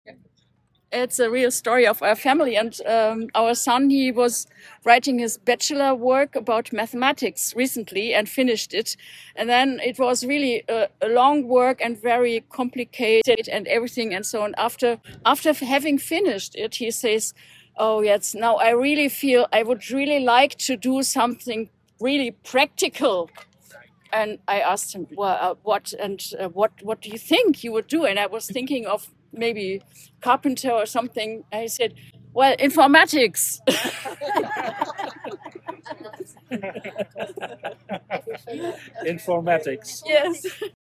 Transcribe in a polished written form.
It's a real story of our family. And our son, he was writing his bachelor work about mathematics recently and finished it. And then it was really a long work and very complicated and everything and so on. After having finished it, he says, "Oh yes, now I really feel I would really like to do something really practical." And I asked him, "Well, what do you think you would do?" And I was thinking of maybe carpenter or something. And he said, "Well, informatics." Informatics. Yes.